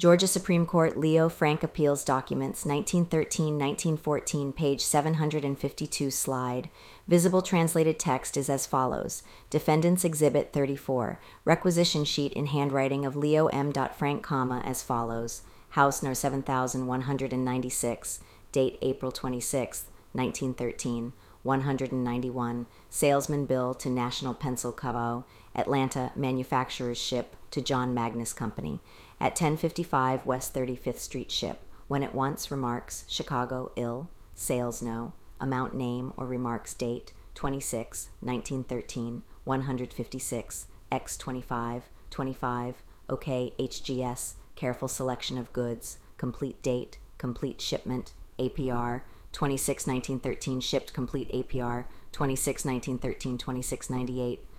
Georgia Supreme Court Leo Frank Appeals Documents, 1913-1914, page 752, slide. Visible translated text is as follows. Defendant's Exhibit 34. Requisition sheet in handwriting of Leo M. Frank, as follows. House No. 7196. Date April 26, 1913. 191. Salesman bill to National Pencil Co., Atlanta Manufacturers Ship to John Magnus Company. At 1055 West 35th Street Ship. When at once, remarks, Chicago, Ill. Sales no. Amount name or remarks date, 26, 1913, 156, X 25, 25, OK, HGS, careful selection of goods, complete date, complete shipment, APR, 26, 1913, shipped complete APR, 26, 1913, 2698,